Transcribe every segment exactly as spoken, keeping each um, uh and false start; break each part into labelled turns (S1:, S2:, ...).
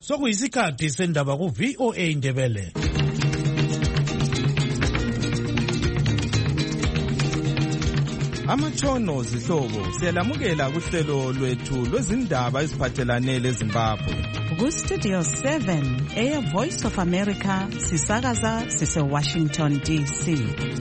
S1: sokuyisikhathi sendaba ku V O A Ndebele.
S2: Amatshono zihlobo siyalamukela kuhlelo lwethu lwezindaba eziphathelane leZimbabwe.
S3: Ku Studio seven eya Voice of America sisakaza sise Washington D C.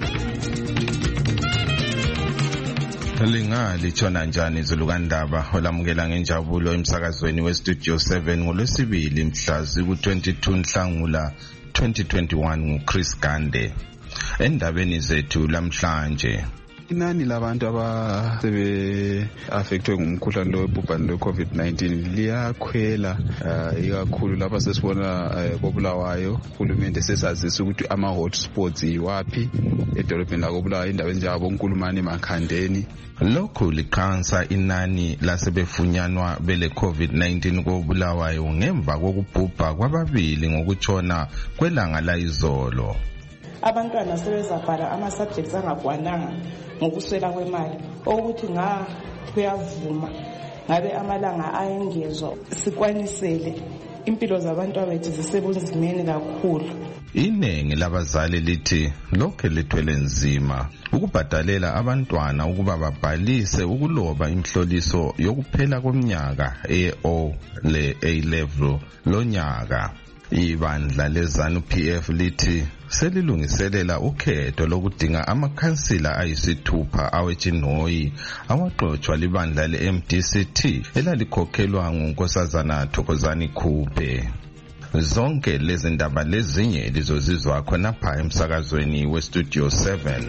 S4: Lingali tshona njani izulukandaba olamukela ngenjabulo emsakazweni we Studio seven ngolwesibili mhla ziku twenty-two Nhlangula twenty twenty-one nguChris Gande. Endabeni zethu lamhlanje,
S5: inani labantu abasebe affectwe ngumkhuhlane lo webhubhane lo COVID nineteen liyakhwela ikakhulu lapha sesibona koBulawayo. Uhulumende sesazisa ukuthi ama hotspots yiwapi edolobheni lakoBulawayo, endaweni njengabo Nkulumane, Makhandeni.
S4: Lokhu liqhansa inani lasebefunyanwa bele COVID nineteen koBulawayo ngemva kokubhubha kwababili ngokutshona kwelanga layizolo.
S6: Abantwana sebezabhala ama-subjects angakwananga ngokuswela kwemali, ukuthi nga kuyavuma ngabe amalanga ayengezwa sikwanisele impilo zabantu abethu zisebunzimeni kakhulu.
S4: Iningi labazali lithi lokho lithwele nzima ukubhadalela abantwana ukuba babhalise ukuloba imhloliso yokuphela komnyaka e-O le A-level lonyaka. Ibandla lezanu P F lithi selilungiselela ukhetho lokudinga amakhansila ayisithupha awetshinoyi awaqotshwa libandla le-M D C T elalikhokhelwa nguNkosazana Thokozani Khuphe. Zonke lezi ndaba lezinye lizozizwa khonapha emsakazweni we Studio seven.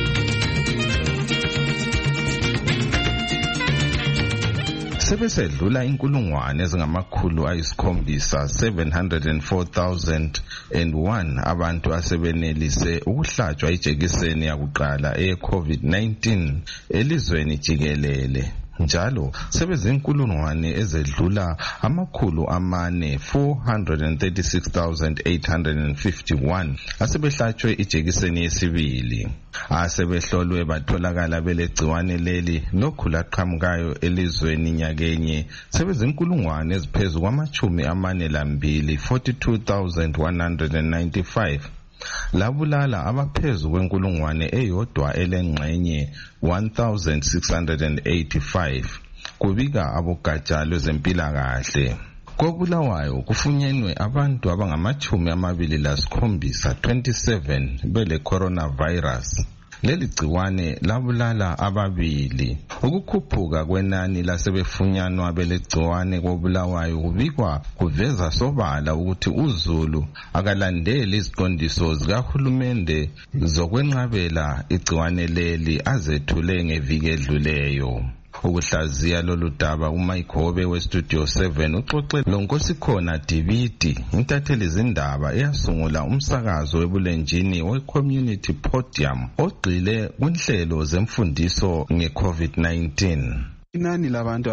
S4: Sebesedlula inkulungwane ezingamakhulu ayisikhombisa seven hundred four thousand one abantu asebenelise ukuhlatshwa ijekiseni yakuqala eye-COVID nineteen elizweni jikelele. Njalo sebezinkulungwane ezedlula amakhulu amane four hundred thirty-six thousand eight hundred fifty-one asebehlatshwe ijekiseni yesibili. Asebehlolwe batholakala belegciwane leli lokhu laqhamukayo elizweni nyakenye sebezinkulungwane eziphezu kwamachumi amane lambili forty-two thousand one hundred ninety-five. Labulala abaphezu kwenkulungwane eyodwa elengxenye one thousand six hundred eighty-five, kubika abogatsha lwezempilakahle. KoBulawayo kufunyenwe abantu abangamachumi amabili lasikhombisa twenty-seven bele coronavirus. Leli gciwane labulala ababili. Ukukhuphuka kwenani lasebefunyanwa belegciwane koBulawayo kubikwa kuveza sobala ukuthi uZulu akalandeli iziqondiso zikahulumende zokwenqabela igciwane leli azethule ngeviki edluleyo. Ukuhlaziya lolu daba uMayigobe we Studio seven uxoxe loNkosikhona Dibidi, intatheli izindaba eyasungula umsakazo webulenjini we-Community Podium ogxile kunhlelo zemfundiso nge-COVID nineteen.
S5: Inani labantu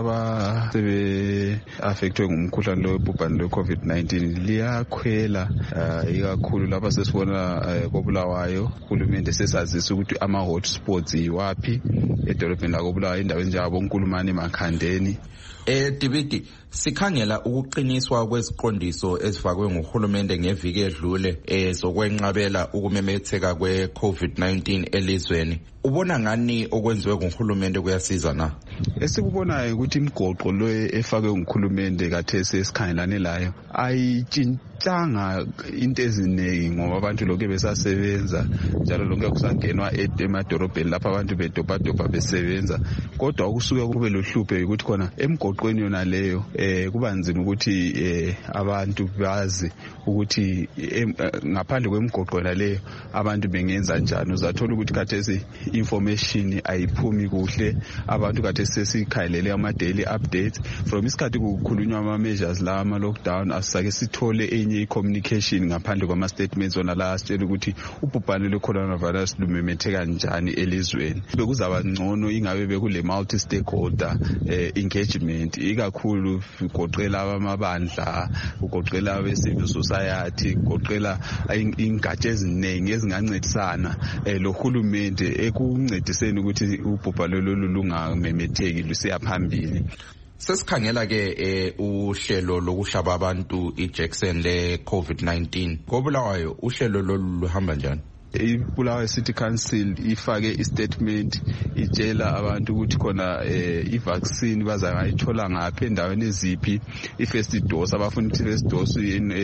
S5: abasebe affectwe ngumkhuhlane lo webhubhane lo COVID nineteen liyakhwela ikakhulu lapha sesibona koBulawayo. Uhulumende sesazisa ukuthi ama hotspots yiwapi edolobheni lakoBulawayo, endaweni njengabo Nkulumane, Makhandeni.
S7: Eh Dibidi, sikhangela ukuqiniswa kweziqondiso ezifakwe nguhulumende ngeviki edlule ezokwenqabela ukumemetheka kwe-COVID nineteen elizweni. Ubona ngani okwenziwe nguhulumende kuyasiza na?
S5: Esikubonayo ukuthi imigoqo lo efakwe nguhulumende kathesi esikhangelane layo ayitshintshanga into eziningi, ngoba abantu lokho besasebenza njalo lonke kusangenwa emadorobheni lapha abantu bedobhadobha besebenza. Kodwa ukusuka kube lohluphe ukuthi khona emgoqweni yona leyo eh kuba nzima ukuthi eh abantu bazi ukuthi ngaphandle kwemigoqo leyo abantu bengenza njani. Uzathola ukuthi kathesi information ayiphumi kuhle, abantu kathesi sesikhalele ama daily updates from isikhathi kukhulunywa ama measures la ama lockdown. Asake sithole enye i-communication ngaphandle kwama statements ona la asitshela ukuthi ubhubhane le coronavirus lumemetheka njani elizweni. Bekuzaba ngcono ingabe bekule multi stakeholder eh, engagement, ikakhulu ugoqela abamabandla, ugoqela abe civil society, ugoqela ingatsha eziningi ezingancedisana eh, lo hulumende ekuncediseni ukuthi ubhubhane lolu lungamemetheki lusiya phambili.
S7: Sesikhangela ke eh, uhlelo lokuhlaba abantu iJackson le COVID nineteen. Kobulawayo uhlelo lolu luhamba njani?
S5: iBulawayo City Council ifake istatement itshela abantu ukuthi khona eh, ivaccine bazayithola ngaphi endaweni eziphi ifirst dose abafuna ifirst dose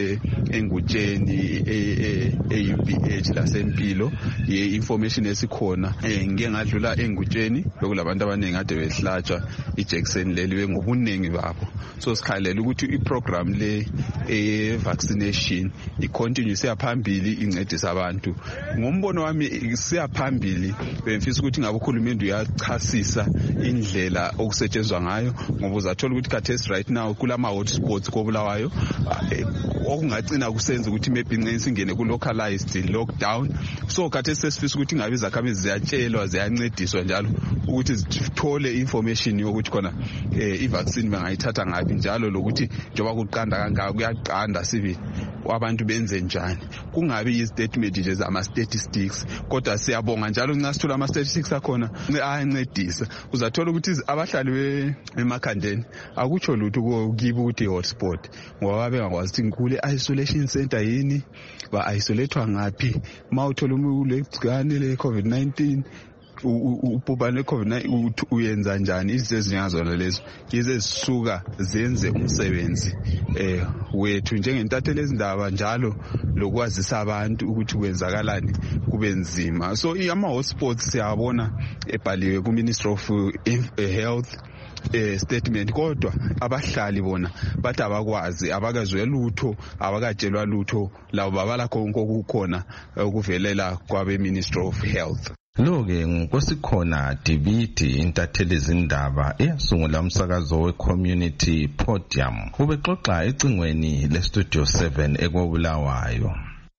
S5: engutsheni e-U B H lasempilo ye-information esikhona ngeke ngadlula engutsheni lokulabantu abaningi ade behlatshwa iJackson leli bengobuningi babo so sikhalela ukuthi iprogram le e-vaccination icontinue siyaphambili incedisa abantu ngombono wami siyaphambili bemfisa ukuthi ngabe ukhulumende uyachasisa indlela okusetshenzwa ngayo ngoba uzathola ukuthi khathesi right now kulama hotspots koBulawayo okungacina kusenza ukuthi maybe incense ingene ku localized lockdown so khathesi sesifisa ukuthi ngabe izakhamizi ziyatshelwa ziyancediswa njalo ukuthi zithole information yokuthi khona i-vaccine bangayithatha ngaphi njalo lokuthi njoba kuqanda kangaka kuyaqanda sibili abantu benze njani kungabi istatement nje zama statistics kodwa siyabonga njalo nxa sithola ama statistics akhona ayancedisa uzathola ukuthi abahlali emakhandeni akutsho lutho kibo ukuthi hotspot ngoba bengakwazi ukuthi ngikule isolation center yini ba isolate ngaphi mawuthola ulegcikane le COVID nineteen ubhubhane le-COVID nineteen uyenza njani izinto ezinyazona lezo yize zisuka zenze umsebenzi eh wethu njengentatheli ezindaba njalo lokwazisa abantu ukuthi kwenzakalani kube nzima so ama hotspots siyabona ebhaliwe ku Ministry of Health eh statement kodwa abahlali bona bathi abakwazi abakazwe lutho abakatshelwa lutho labo babala konke okukhona ukuvelela kwabe Ministry of Health.
S4: Lo-ke ngokosikhona Dibidi intatheli zindaba eyasungula umsakazo we-Community Podium ubexoxa ecingweni le-Studio seven ekobulawayo.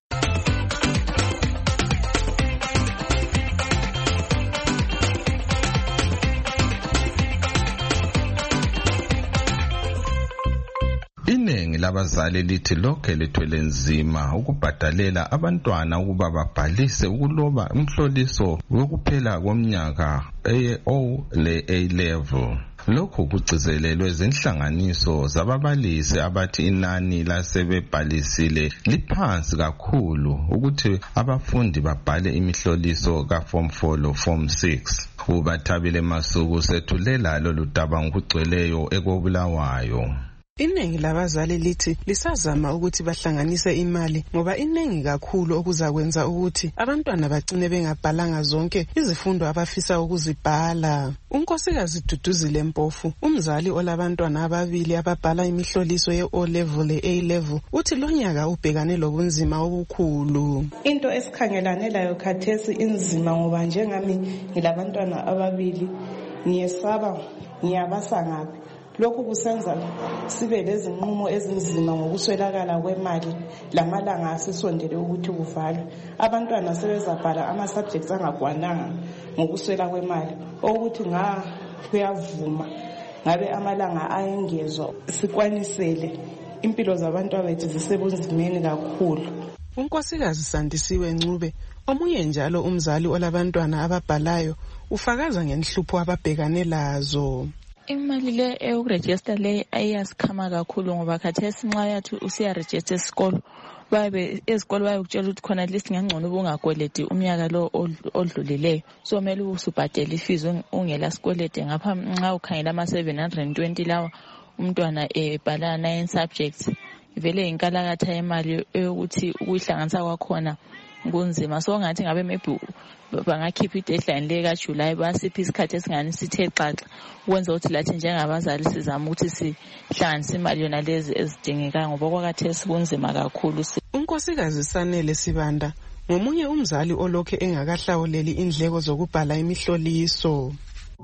S4: Iningi labazali lithi lokho lethwele nzima ukubhadalela abantwana ukuba babhalise ukuloba umhloliso wokuphela komnyaka e-O le A level. Lokho kucizelelwe zinhlanganiso zababalisi abathi inani lasebebhalisile liphansi kakhulu ukuthi abafundi babhale imihloliso ka form four lo form six. Ubathabile Masuku sethulela lolu daba ngokugcweleyo ekobulawayo.
S8: Iningi labazali lithi lisazama ukuthi bahlanganise imali ngoba iningi kakhulu okuzakwenza ukuthi abantwana bagcine bengabhalanga zonke izifundo abafisa ukuzibhala. Unkosikazi Duduzile Mpofu, umzali olabantwana ababili ababhala imihloliso ye-O level le-A level, uthi lo nyaka ubhekane lobunzima obukhulu.
S6: Into esikhangelane layo khathesi inzima ngoba njengami ngilabantwana ababili ngiyesaba ngiyabasa ngaphi. Lokhu kusenza sibe lezinqumo ezinzima ngokuswelakala kwemali lamalanga asisondele ukuthi kuvalwe. Abantwana sebezabhala ama subjects angakwananga ngokuswela kwemali ukuthi nga kuyavuma ngabe amalanga ayengezwa sikwanisele impilo zabantu abethu zisebunzimeni kakhulu.
S8: Unkosikazi Sandisiwe Ncube, omunye njalo umzali olabantwana ababhalayo, ufakaza ngenhlupho ababhekane lazo.
S9: Imali le eyokuregister le ayasikhama kakhulu ngoba khathesi nxa yathi usiya register esikolo babe ezikolo bayokutshela ukuthi khona at least ngangcono ubungakweleti umnyaka lo odlulileyo so kumele usubhadele ifees ungela sikwelete ngapha nxa ukhangela ama seven hundred twenty lawa umntwana ebhala nine subjects vele inkalakatha yemali eyokuthi ukuyihlanganisa kwakhona kunzima so ngathi ngabe maybe bangakhipha i-deadline le kaJuly basipha isikhathi esingani sithe xaxa ukwenza ukuthi lathi njengabazali sizama ukuthi sihlanganise imali yona lezi ezidingekayo ngoba kwakhathesi kunzima kakhulu.
S8: Unkosikazi Sanele Sibanda ngomunye umzali olokhe engakahlawuleli indleko zokubhala imihloliso.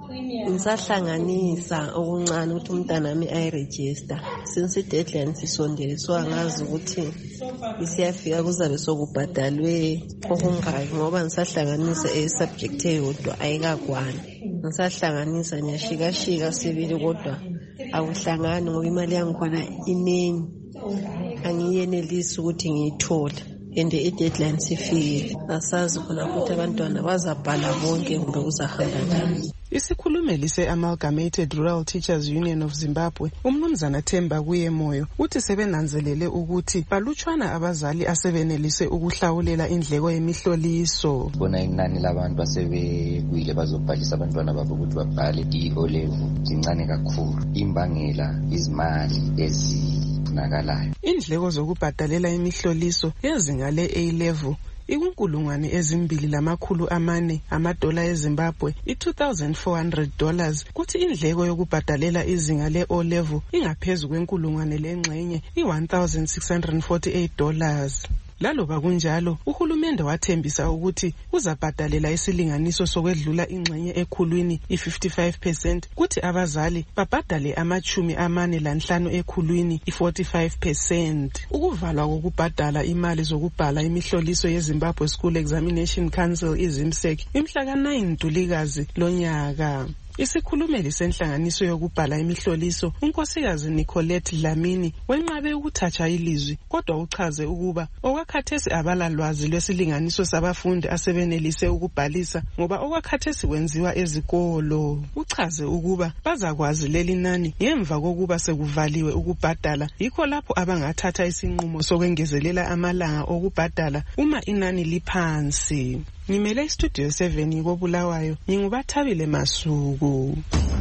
S10: Ngisahlanganisa okuncane ukuthi umntana wami ayiregister since i-deadline sisondele so angazi ukuthi isiyafika kuzabe sokubhadalwe okungaki ngoba ngisahlanganisa e-subject eyodwa ayikakwani. Ngisahlanganisa ngiyashikashika sibili kodwa akuhlangani ngoba imali yangikhona iningi angiyenelisi ukuthi ngiyithole and i-deadline sifike asazi khona ukuthi abantwana bazabhala bonke kumbe kuzahamba njani.
S8: Isikhulumeli se-Amalgamated Rural Teachers Union of Zimbabwe, uMnumzana Themba Kuyemoyo, uthi sebenanzelele ukuthi balutshwana abazali asebenelise ukuhlawulela indleko yemihloliso.
S11: Bona inani labantu asebekuyile bazobhalisa abantwana babo ukuthi babhale i-O level lincane kakhulu. Imbangela izimali ezifunakalayo.
S8: Indleko zokubhadalela imihloliso yezinga le-A level ikunkulungwane ezimbili lamakhulu amane amadola eZimbabwe i-two thousand four hundred dollars, kuthi indleko yokubhadalela izinga le-O level ingaphezu kwenkulungwane lengxenye i-one thousand six hundred forty-eight dollars. Laloba kunjalo, uhulumende wathembisa ukuthi uzabhadalela isilinganiso sokwedlula ingxenye ekhulwini i-fifty-five percent, kuthi abazali babhadale amachumi amane lanhlanu ekhulwini i-forty-five percent. Ukuvalwa kokubhadala imali zokubhala imihloliso yeZimbabwe School Examination Council izimsek imhla ka nine Ntulikazi lonyaka. Isikhulumeli senhlanganiso yokubhala imihloliso unkosikazi Nicolette Dlamini wenqabe ukuthatha ilizwi, kodwa uchaze ukuba okwakhathesi abalalwazi lwesilinganiso sabafundi asebenelise ukubhalisa ngoba okwakhathesi wenziwa ezikolo. Uchaze ukuba bazakwazi leli nani ngemva kokuba sekuvaliwe ukubhadala, yikho lapho abangathatha isinqumo sokwengezelela amalanga okubhadala uma inani liphansi. Ngimele Studio seven koBulawayo, ngingubathabile Masuku.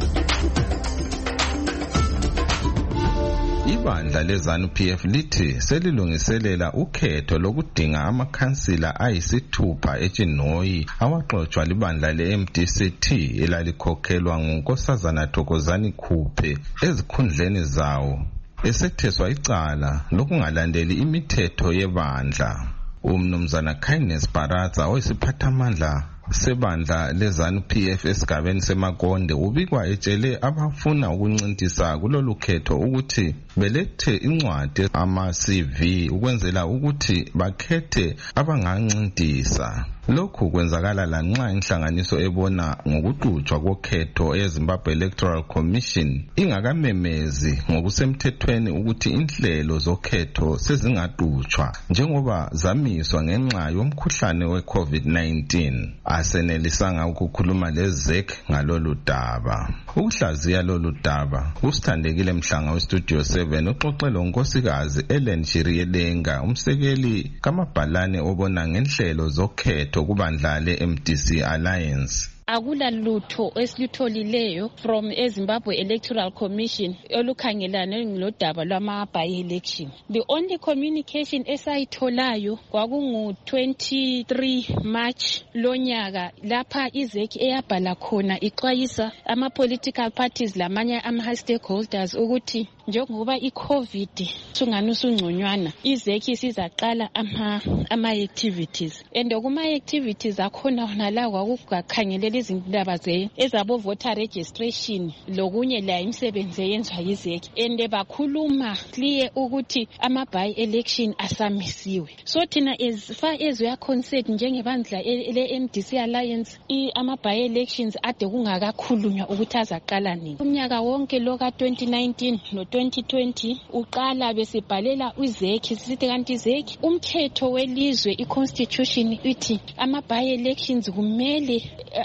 S4: Ibandla leZANU P F lithi selilungiselela ukhetho lokudinga amakhansila ayisithupha eChinoyi awaxoxwa libandla le-M D C T elalikhokhelwa nguNkosazana Thokozani Khuphe ezikhundleni zawo esetheswa icala lokungalandeli imithetho yebandla. Umnumzana Kindness Baratza oyisiphathamandla sebandla leZANU P F esigabeni seMakonde ubikwa etshele abafuna ukuncintisa kulolu khetho ukuthi belethe incwadi ama-C V ukwenzela ukuthi bakhethe abangancintisa. Lokhu kwenzakala lanxa inhlanganiso ebona ngokuqhutshwa kokhetho eZimbabwe Electoral Commission ingakamemezi ngokusemthethweni ukuthi inhlelo zokhetho sezingaqhutshwa njengoba zamiswa ngenxa yomkhuhlane we-COVID nineteen. Asenelisanga ukukhuluma leZ E C ngalolu daba. Ukuhlaziya lolu daba usithandekile Mhlanga weStudio seven uxoxela unkosikazi Ellen Chiriyelenga, umsekeli kamabhalane obona ngenhlelo zokhetho kubandla le-M D C Alliance.
S12: Akula lutho esilitholileyo from eZimbabwe Electoral Commission olukhangelane ngilodaba lwama by-election. The only communication esayitholayo kwakungu twenty-three March lonyaka lapha iZ E C eyabhala khona ixwayisa ama-political parties lamanye ama-stakeholders ukuthi njengoba i-COVID sungani usungconywana, iZ E C sizaqala ama-activities and kuma-activities akhona nala kwakukhangelela izindaba ezabo voter registration lokunye la imisebenzi eyenzwa yiZ E C and bakhuluma clear ukuthi ama by election asamisiwe. So thina as far as we are concerned njengebandla le-M D C Alliance ama by elections ade kungakakhulunywa ukuthi azaqala nini. Umnyaka wonke lo ka twenty nineteen no twenty twenty uqala besibhalela iZ E C sithi kanti iZ E C umthetho welizwe i-constitution ithi ama by elections kumele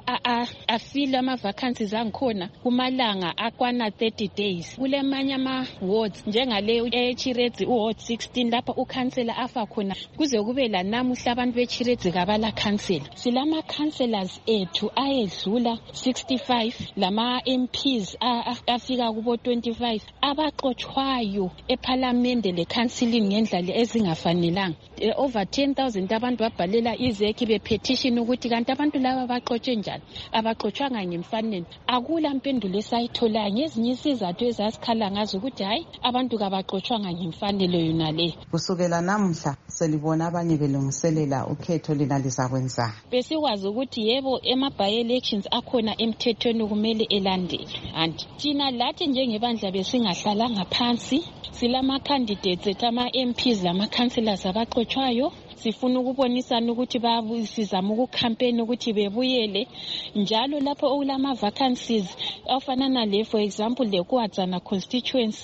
S12: afile ama vacancies angikhona kumalanga akwana thirty days. Kulemanye ama wards njengale eChiredzi uward sixteen lapha ukhansela afa khona kuze kube la namuhla abantu beChiredzi kabala council. Silama councillors ethu ayedlula sixty-five lama M Ps afika kubo twenty-five abaxoxwayo eParliament le counciling ngendlela ezingafanelanga. Over ten thousand abantu babhalela iZ E C bepetition ukuthi kanti abantu laba baxoxe njani abaxoxwanga ngemfanelo. Akula mpendulo esayithola ngezinye isizathu ezasikhala ngazo ukuthi hayi abantu kabaxoxwanga ngemfanelo yona le.
S3: Kusukela namhla selibona abanye belungiselela ukhetho lina lizakwenza.
S12: Besikwazi ukuthi yebo ema by elections akhona emthethweni kumele elandelwe. And thina lathi njengebandla besingahlala ngaphansi silama candidates etama M Ps lama councillors abaxoxwayo. Sifuna ukubonisana ukuthi babusizama ukucampaign ukuthi bebuyele njalo lapho okulama vacancies ofana nale for example le Kwadzana constituency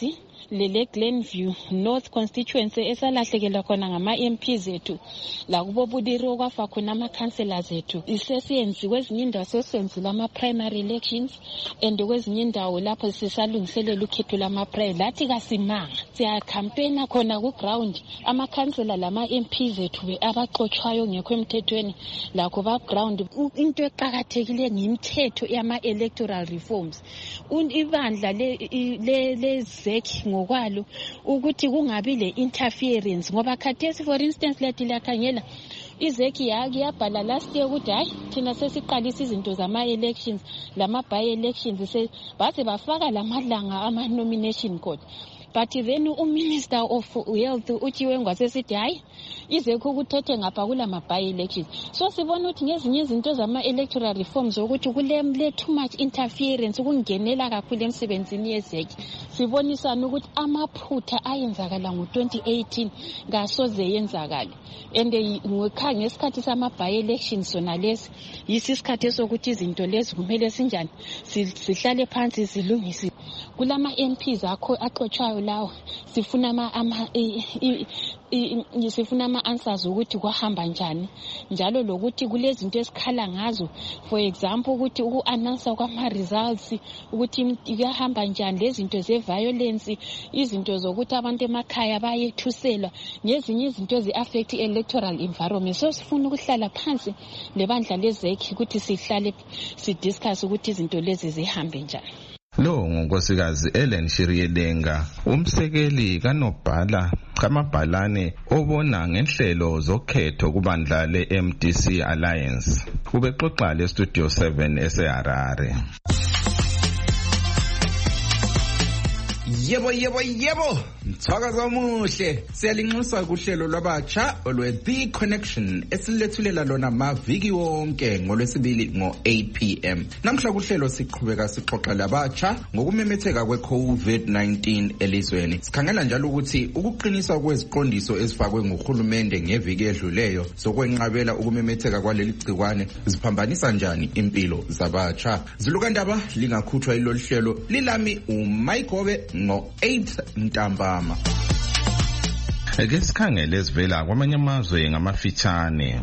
S12: lele Glenview North constituency esalahlekela khona ngama M P zethu la kubo Budiro kwafa khona ama councillors ethu isesiyenziwe kwezinye indawo sesenzile ama primary elections and kwezinye indawo lapho sisalungiselela ukhetho lama primary lathi kasimanga siya campaign khona ku ground ama councillor lama M P zethu abaxoxwayo ngekho emthethweni lakho ba ground into eqhakathekile ngemithetho yama electoral reforms ibandla le le lezek ngokwalo ukuthi kungabi le interference ngoba khathesi for instance lethi lakhangela izeki yake yabhala last year ukuthi hayi thina sesiqalisa izinto zama elections lama by elections baze bafaka lamalanga ama nomination code but then uMinister of Health uThiwe Ngwasesithi hayi izekho ukuthethe ngapha kulama by elections so sibona ukuthi ngezinye izinto zama electoral reforms ukuthi kule too much interference kungenela kakhulu emsebenzini yezeki sibonisana ukuthi amaphutha ayenzakala ngo twenty eighteen ngasoze yenzakala and ngikha ngesikhathi sama by elections sona lesi yisisikhathi sokuthi izinto lezi kumele sinjani sihlale phansi silungise kulama M Ps akho axoxwayo lawo sifuna ama ama sifuna ama answers ukuthi kwahamba njani njalo lokuthi kulezi zinto esikhala ngazo for example ukuthi uku announce kwama results ukuthi kuyahamba njani lezi zinto ze violence izinto zokuthi abantu emakhaya bayethuselwa ngezinye izinto ezi affect electoral environment so sifuna ukuhlala phansi lebandla lezeki ukuthi sihlale si discuss ukuthi izinto lezi zihambe njani.
S4: Lo ngunkosikazi Ellen Shiriyelenga umsekeli kanobhala kamabhalane obona ngenhlelo zokhetho kubandla le M D C Alliance ubexoxa le Studio seven eseHarare.
S7: Yebo yebo yebo mthakazo muhle siyalinxusa kuhlelo lwabatsha olwe The Connection esilethulela lona maviki wonke ngolwesibili ngo eight p m namhla kuhlelo siqhubeka sixoxa labatsha ngokumemetheka kwe COVID nineteen elizweni sikhangela njalo ukuthi ukuqinisa kweziqondiso ezifakwe nguhulumende ngeviki edluleyo sokwenqabela ukumemetheka kwaleli gcikwane ziphambanisa njani impilo zabatsha zilukandaba lingakhuthwa ilolu hlelo lilami uMayigobe ngo eight ntambama.
S4: Ake sikhangele ezivela kwamanye amazwe ngamafitshane.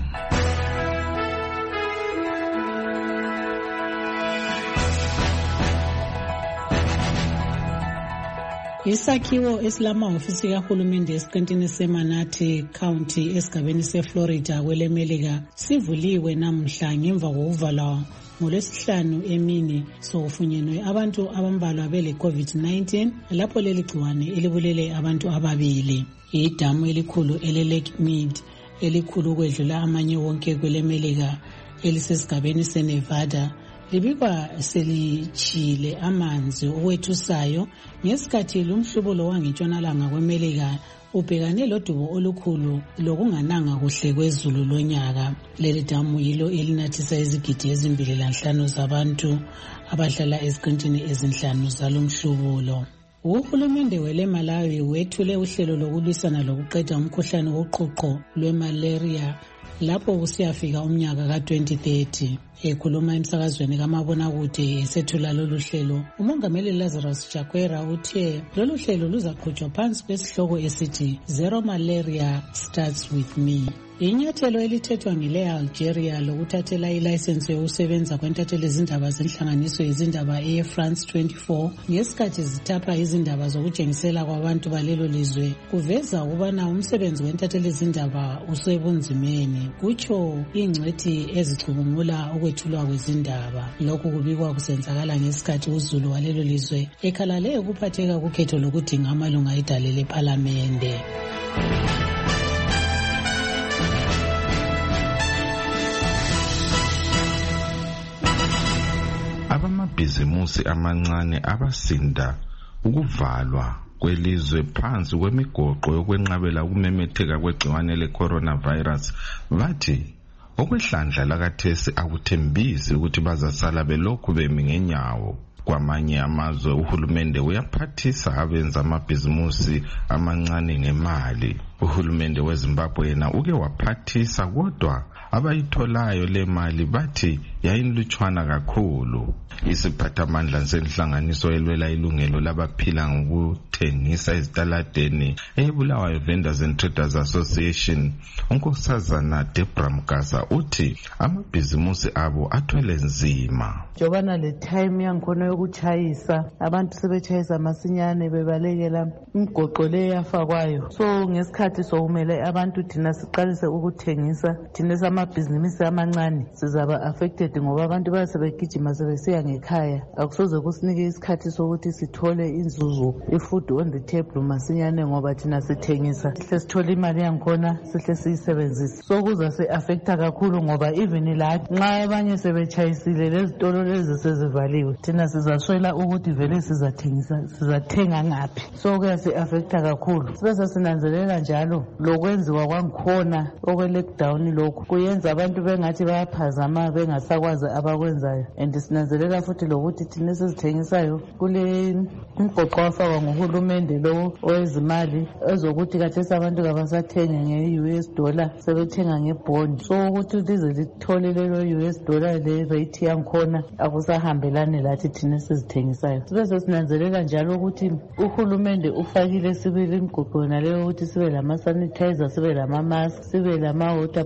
S13: Isakhiwo esilamahhovisi kahulumende esiqintini seManatee County esigabeni seFlorida kwelemelika sivuliwe namhla ngemva kokuvalwa ngolwesihlanu emini sokufunyenwe abantu abambalwa bele COVID nineteen lapho leli gciwane elibulele abantu ababili. Idamu elikhulu ele-Lake Mead elikhulu ukwedlula amanye wonke kwelemelika elisesigabeni seNevada libikwa selichile amanzi okwethusayo ngesikhathi lumhlubulo wangitshonalanga kwemelika ubhekane lodubo olukhulu lokungananga kuhle kwezulu lonyaka. Leli damu yilo elinathisa izigidi ezimbili lanhlanu zabantu abahlala eziqintini ezinhlanu zalomhlubulo. Uhulumende wele Malawi wethule uhlelo lokulwisana lokuqeda umkhuhlane woqhuqho lwemalaria lapho kusiyafika umnyaka ka twenty thirty. Ekhuluma emsakazweni kamabonakude esethula lolu hlelo umongameli Lazarus Chakwera uthe lolu hlelo luzaqhutshwa phansi kwesihloko esithi Zero Malaria Starts With Me. Inyathelo elithethwa ngile Algeria lokuthathela ilicense yokusebenza kwentatheli izindaba zenhlanganiso yezindaba eFrance twenty-four ngesikhathi zithapha izindaba zokujengisela kwabantu balelo lizwe kuveza ukubana umsebenzi wentatheli izindaba usebunzimeni kutsho ingcwethi ezicubungula ukwethulwa kwezindaba. Lokhu kubikwa kusenzakala ngesikhathi uzulu walelo lizwe ekhalale ukuphatheka kukhetho lokudinga amalunga edale lePhalamende.
S4: Abamabhizimusi amancane abasinda ukuvalwa kwelizwe phansi kwemigoqo yokwenqabela ukumemetheka kwegciwane le-coronavirus bathi okwehlandla lakathesi akuthembisi ukuthi bazasala belokhu bemi ngenyawo. Kwamanye amazwe uhulumende uyaphathisa abenza amabhizimusi amancane ngemali. Uhulumende weZimbabwe yena uke waphathisa kodwa abayitholayo le mali bathi yayilutshwana kakhulu. Isiphathamandla senhlanganiso elwela ilungelo labaphila ngokuthengisa ezitaladeni eBulawayo Vendors and Traders Association, unkosazana Debra Mgasa uthi amabhizimusi abo athwele nzima.
S14: Jobana le time yangikhona yokuchayisa abantu sebechayisa masinyane bebalekela imgoqo le yafakwayo, so ngesikhathi sokumele abantu thina siqalise ukuthengisa thina samabhizinisi amancane sizaba affected ngoba abantu basebegijima sebesiya ngekhaya. Akusoze kusinike isikhathi sokuthi sithole inzuzo ifood on the table masinyane ngoba thina sithengisa sihle sithole imali yangikhona sihle siyisebenzise, so kuza se affecta kakhulu ngoba even la nxa abanye sebechayisile lezitolo lezi sezivaliwe thina sizaswela ukuthi vele sizathengisa sizathenga ngaphi, so kuyasi affecta kakhulu. Sibese sinanzelela njalo lokwenziwa kwangikhona okwe lockdown lokho kuyenza abantu bengathi bayaphazama bengasakwazi abakwenzayo, and sinanzelela futhi lokuthi thina sizithengisayo kule umgoqo wafakwa nguhulumende lo owezimali ezokuthi kathesi abantu kabasathenga nge-U S dollar sebethenga ngebond, so ukuthi lize lithole lelo U S dollar le rate yangikhona akusahambelani lathi thina sizithengisayo. Sibese sinanzelela njalo ukuthi uhulumende ufakile sibili imgoqo naleyo ukuthi sibe lama sanitizer, sibe lama mask, sibe lama water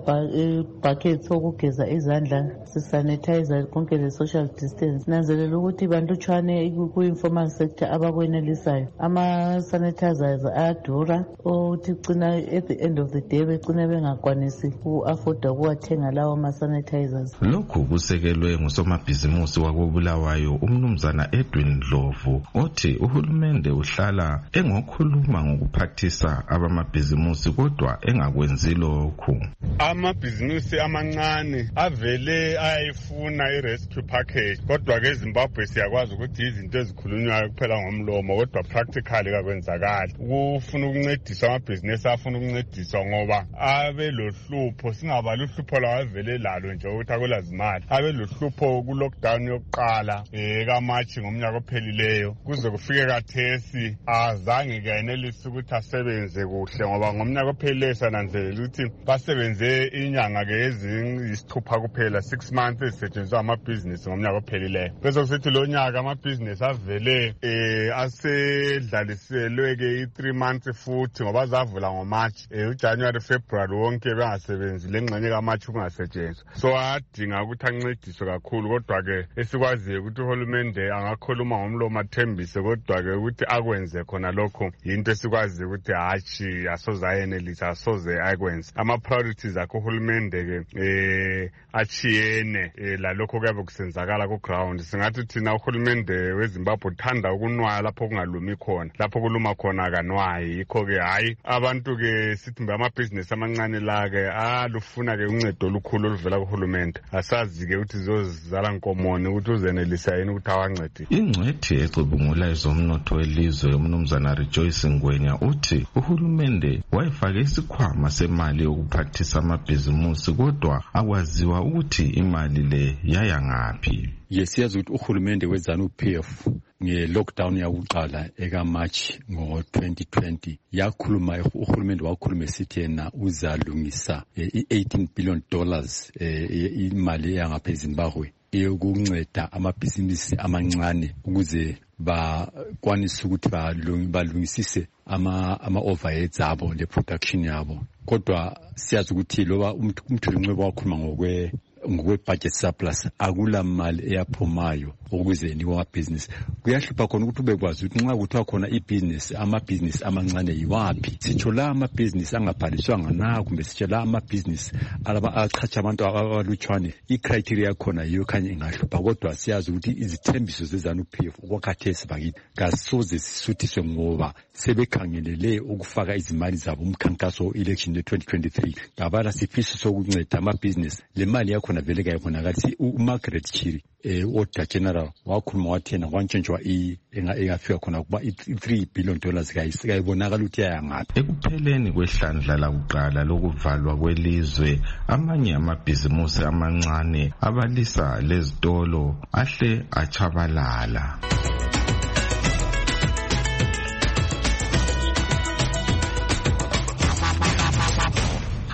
S14: buckets okugeza izandla, sisanitizer konke le social distance. Sinanzelela ukuthi bantutshwane ku-informal sector abakwenelisayo ama sanitizers ayadura ukuthi cina at the end of the day becine bengakwanisi ku-afforda kuwathenga lawo ma-sanitizers.
S4: Lokhu kusekelwe ngusomabhizimusi wakobulawayo umnumzana Edwin Ndlovu othi uhulumende uhlala engokhuluma ngokuphathisa abamabhizimusi kodwa engakwenzi lokhu.
S15: Amabhizimusi amancane avele ayifuna i-rescue package, kodwa ke Zimbabwe siyakwazi ukuthi izinto ezikhulunywayo kuphela ngomlomo kodwa practically kakwenzakali. Kufuna ukuncedisa amabhizinesi afuna ukuncediswa ngoba abe lohlupho, singabali uhlupho lawavele lalo nje ukuthi akulazimali, abe lohlupho ku lockdown yokuqala ekaMarch ngomnyaka ophelileyo kuze kufike kathesi azange kayenelisa ukuthi asebenze kuhle ngoba ngomnyaka ophelileyo sananzelela ukuthi basebenze inyanga ke eziyisithupha kuphela, six months ezisetshenziswa amabhizinesi ngomnyaka ophelileyo. Bese kusithi lo nyaka amabhizinesi avele eh asedlaliselwe ke i-three months futhi ngoba zavula ngoMarch uJanuary February wonke bengasebenzi lengxenye kaMarch kungasetshenzwa, so adinga ukuthi ancediswe kakhulu. Kodwa ke esikwaziyo ukuthi uhulumende angakhuluma ngomlomo athembise, kodwa ke ukuthi akwenze khona lokho into esikwaziyo ukuthi hachi asoze ayenelisa asoze akwenze. Ama priorities akho uhulumende ke eh achiyene lalokho kuyabe kusenzakala ku ground. Singathi thina uhulumende weZimbabwe uthanda ukunwaya lapho kungalumi khona, lapho kuluma khona kanwayi. Yikho ke hayi abantu ke sithi mbe amabhizinesi amancane la ke alufuna ke uncedo olukhulu oluvela kuhulumende. Asazi ke ukuthi zozizala nkomoni ukuthi uzenelisa yini ukuthi awancede.
S4: Ingcwethi ecubungula ezomnotho welizwe umnumzana Rejoice Ngwenya uthi uhulumende wayefake isikhwama semali yokuphathisa amabhizimusi kodwa akwaziwa ukuthi imali le yaya ngaphi.
S16: Yesiyazi ukuthi uhulumende wezana u-P F nge-lockdown yakuqala ekaMarch ngo twenty twenty yakhuluma, uhulumende wakhuluma esithi yena uzalungisa i-eighteen billion dollars imali yangapha eZimbabwe eyokunceda amabhizinisi amancane ukuze bakwanise ukuthi balungisise ama-overheads abo le-production yabo. Kodwa siyazi ukuthi loba umthethonqubo wakhuluma ngokwe ngokwe-budget surplus akula mali eyaphumayo ukuze niwo amabhizinisi. Kuyahlupha khona ukuthi ubekwazi ukuthi nxa kuthiwa khona ibhizinisi amabhizinisi amancane yiwaphi. Sitsho la amabhizinisi angabhaliswanga na kumbe sitsho la amabhizinisi alaba achacha abantu abalutshwane, i-criteria yakhona yiyo khanye ingahlupha. Kodwa siyazi ukuthi izithembiso zezanu-P F okwakhathesi bakithi kasoze sisuthiswe ngoba sebekhangelele ukufaka izimali zabo umkhankaso we-election ye-twenty twenty-three. Ngabala sifiso sokunceda amabhizinisi, le mali yakho na vele kayibonakala. uMargaret Chiri eh Auditor General wakhuluma wathi yena kwantshintshwa engafika khona kuba i-three billion dollars kayibonakala ukuthi yayangaphi.
S4: Ekupheleni kwehlandla lakuqala lokuvalwa kwelizwe amanye amabhizimusi amancane abalisa lezitolo ahle achabalala.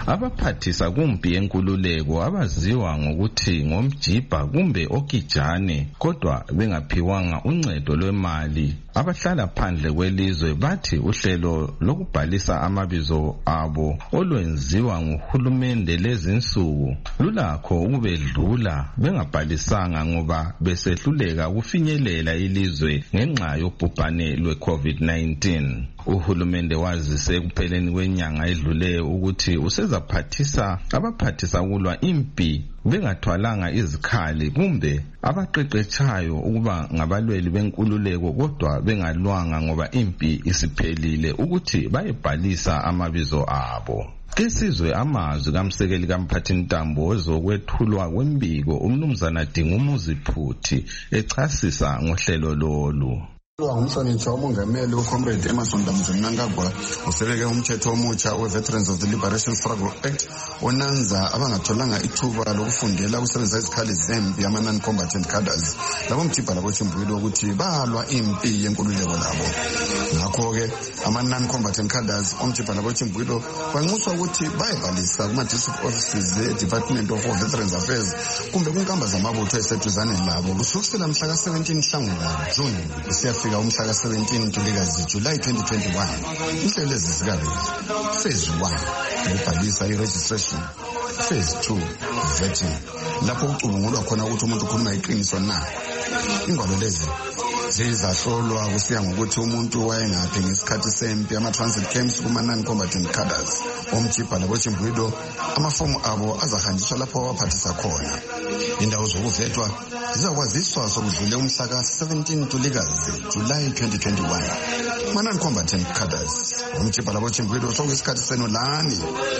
S4: Abaphathisa kumpi yenkululeko abaziwa ngokuthi ngomjibha kumbe okijane kodwa bengaphiwanga uncedo lwemali abahlala phandle kwelizwe bathi uhlelo lokubhalisa amabizo abo olwenziwa nguhulumende lezinsuku lulakho ukubedlula bengabhalisanga ngoba besehluleka ukufinyelela ilizwe ngenxa yobhubhane lwe-COVID nineteen. Uhulumende wazise kupheleni kwenyanga edluleyo ukuthi usezaphathisa abaphathisa kulwa impi bengathwalanga izikhali kumbe abaqeqetshayo ukuba ngabalweli benkululeko kodwa bengalwanga ngoba impi isiphelile ukuthi bayebhalisa amabizo abo. Kesizwe amazwi kamsekeli kamphathintambo wezokwethulwa kwembiko umnumzana Dingumuzi Phuthi echasisa ngohlelo lolu.
S17: Ngumhlonishwa umongameli uComrade Emmerson Mnangagwa usebeke umthetho omutsha we-Veterans of the Liberation Struggle Act onanza abangatholanga ithuba lokufundela ukusebenzisa izikhali zempi ama non-combatant cadres labo mthibha labo chimbuyilo ukuthi balwa impi yenkululeko labo. Ngakho-ke ama non-combatant cadres omthibha labo chimbuyilo kwanxuswa ukuthi bayebhalisa kuma-district offices e-Department of Veterans Affairs kumbe kunkamba zamabutho eseduzane labo kusukela mhla ka-seventeen Nhlangula June kusiyafika umhla ka-seventeen Ntulikazi July twenty twenty-one. Inhlelo lezi zikabili phase one ukubhalisa i-registration, phase two vetting lapho kucubungulwa khona ukuthi umuntu ukhuluma iqiniso na. Ingwalo lezi zizahlolwa kusiya ngokuthi umuntu wayengaphi ngesikhathi sempi ama-transit camps kuma non-combatant cadres omjibha labo chimbuyilo amafomu abo azahanjiswa lapho abaphathisa khona. Indawo zokuvetwa zizakwaziswa sokudlule umhla ka-seventeen Ntulikazi July twenty twenty-one. Ma non-combatant cadres omjibha labo chimbuyilo sokuyisikhathi senu lani.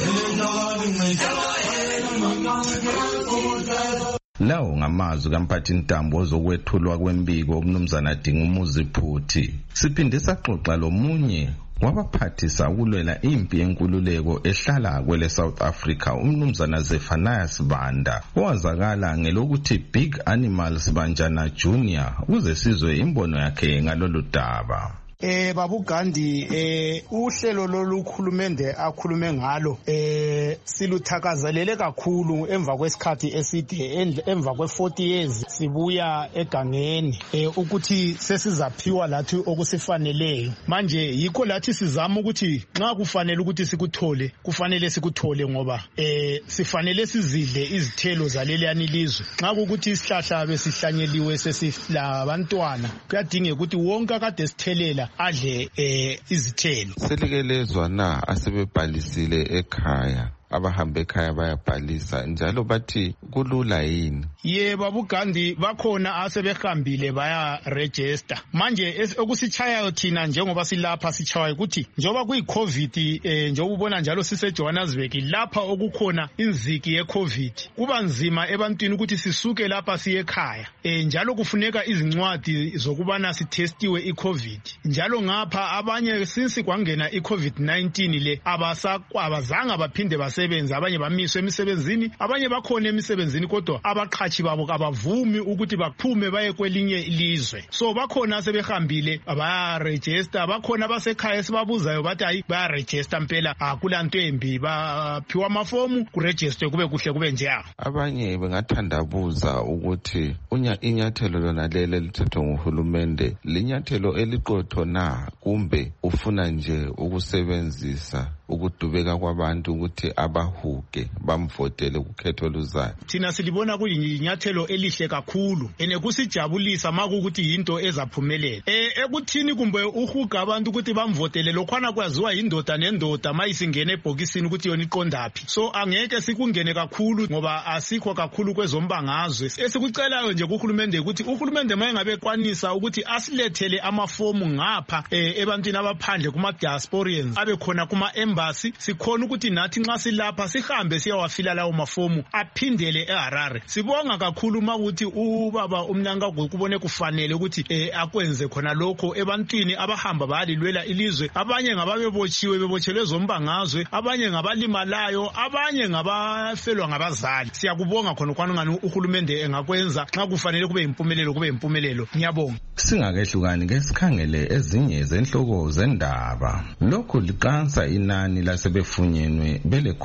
S4: Lawo ngamazwi kamphathintambo zokwethulwa kwembiko umnumzana Dingumuzi Phuthi. Siphinde saxoxa lomunye wabaphathisa ukulwela impi yenkululeko ehlala kwele South Africa umnumzana Zephaniah Sibanda owazakala ngelokuthi Big Animal Sibanjana Junior ukuze sizwe imbono yakhe ngalolu daba.
S18: Eh babu Gandhi eh uhlelo lolukhulumende akhulume ngalo eh siluthakazelele kakhulu emva kwesikhathi eside emva kwe forty years sibuya egangeni eh ukuthi sesizaphiwa lathi okusifaneleyo. Manje yikho lathi sizama ukuthi nxa kufanele ukuthi sikuthole kufanele sikuthole ngoba eh sifanele sizidle izithelo zaleliyani lizwe. Nxa ukuthi isihlahla besihlanyeliwe sesifla abantwana kuyadinga ukuthi wonke akade sithelela adle eh izithelo.
S4: Selikelezwa na asebebhalisile ekhaya abahambe ekhaya bayabhalisa njalo bathi kulula yini?
S18: Ye babu Gandhi bakhona asebehambile baya register. Manje okusitshayayo thina njengoba silapha sichawayo ukuthi njoba kuyi COVID eh njengoba ubona njalo sise Johannesburg lapha okukhona inziki ye COVID kuba nzima ebantwini ukuthi sisuke lapha siye ekhaya. Eh njalo kufuneka izincwadi zokubana sitestiwe iCovid. Njalo ngapha abanye since kwangena iCovid nineteen le abasakwabazanga baphinde basebenza abanye bamiswe emisebenzini abanye bakhona emisebenzini kodwa abaqhathi babo abavumi ukuthi baphume baye kwelinye ilizwe. So bakhona sebehambile baya register bakhona basekhaya sibabuzayo bathi hayi baya register impela akulanto embi baphiwa amafomu ku register kube kuhle kube njeya.
S4: Abanye bengathandabuza ukuthi unya inyathelo lona lele lithethwe nguhulumende linyathelo eliqotho na kumbe ufuna nje ukusebenzisa ukudubeka kwabantu ukuthi abahuke bamvotele ukukhetho luzayo.
S18: Thina silibona kuyinyathelo elihle kakhulu ene kusijabulisa makukuthi into ezaphumelela. Eh ekuthini kumbe uhuga abantu ukuthi bamvotele lokhwana kwaziwa indoda nendoda mayisingene ebhokisini ukuthi yona iqondaphi. So angeke sikungene kakhulu ngoba asikho kakhulu kwezombangazwe. Esikucelayo nje kuhulumende ukuthi uhulumende mayengabe kwanisa ukuthi asilethele amafomu ngapha eh ebantwini abaphandle kuma diasporians abe khona kuma embassy sikhona ukuthi nathi nxa silapha sihambe siyawafila lawo mafomu aphindele eHarare. Sibonga kakhulu makuthi ubaba uMnangagwa kubone kufanele ukuthi eh akwenze khona lokho ebantwini abahamba bayalilwela ilizwe. Abanye ngababebotshiwe bebotshelwe zombangazwe, abanye ngabalimalayo, abanye ngabafelwa ngabazali. Siyakubonga khona kwanungani uhulumende engakwenza nxa kufanele kube impumelelo kube impumelelo. Ngiyabonga.
S4: Singakehlukani ngesikhangele ezinye zenhloko zendaba. Lokhu liqansa inani lasebefunyenwe bele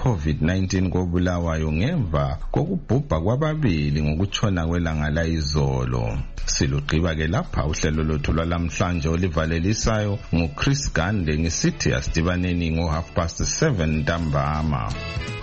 S4: covid nineteen kobulawayo ngemva kokubhubha kwababili ngokutshona kwelanga layizolo. Silugqiba ke lapha uhlelo lothu lwalamhlanje olivalelisayo nguChris Gande ngisithi asidibaneni ngo half past seven ntambama.